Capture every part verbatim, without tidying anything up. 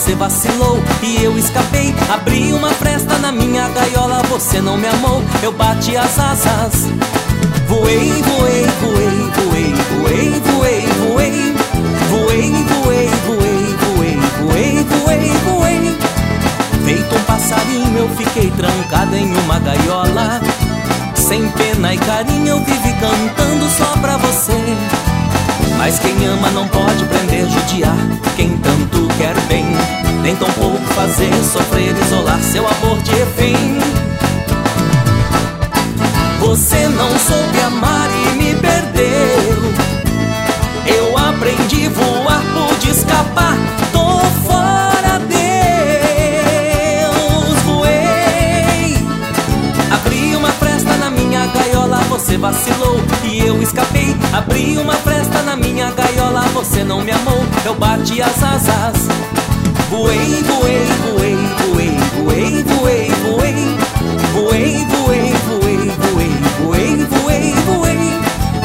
você vacilou e eu escapei. Abri uma fresta na minha gaiola, você não me amou. Eu bati as asas, voei, voei, voei, voei, voei, voei, voei. Voei, voei, voei, voei, voei, voei, voei. Feito um passarinho eu fiquei trancado em uma gaiola. Sem pena e carinho eu vivi cantando só pra você. Mas quem ama não pode prender, judiar quem tanto quer bem, nem tão pouco fazer sofrer, isolar seu amor de refém. Você não soube amar e me perdeu. Eu aprendi a voar, pude escapar, tô fora, Deus. Voei, abri uma fresta na minha gaiola, você vacilou e eu escapei. Abri uma fresta na minha gaiola, você não me amou. Eu bati as asas, voei, voei, voei, voei, voei, voei, voei. Voei, voei, voei, voei, voei, voei, voei.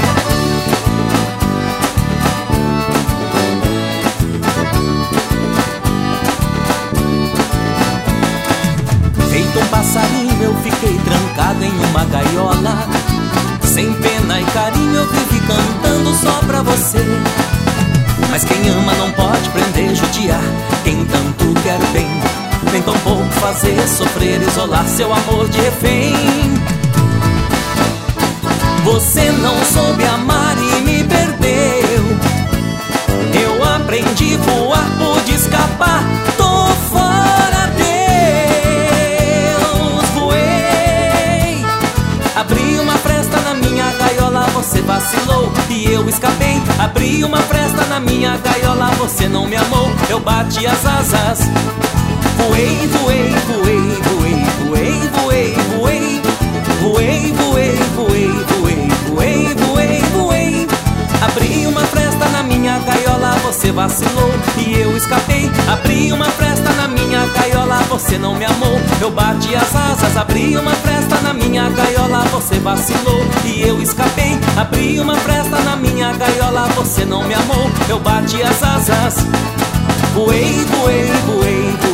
Feito um passarinho eu fiquei trancado em uma gaiola. Sem pena e carinho eu vivi cantando só pra você. Mas quem ama não pode prender, judiar quem tanto quer bem, nem tão pouco fazer sofrer, isolar seu amor de refém. Você não soube amar e me perdeu. Eu aprendi a voar, pude escapar, tô fora, Deus. Voei, abri uma fresta na minha gaiola, você vacilou e eu escapei. Abri uma fresta na minha gaiola, você não me amou. Eu bati as asas, voei, voei, voei, voei, voei, voei, voei. Voei, voei, voei, voei, voei, voei, voei. Abri uma fresta na minha gaiola, você vacilou e eu escapei. Abri uma fresta na minha gaiola, você não me amou. Eu bati as asas, abri uma fresta na minha gaiola, você vacilou e eu escapei. Abri uma fresta na minha gaiola, você não me amou. Eu bati as asas, voei, voei, voei, voei.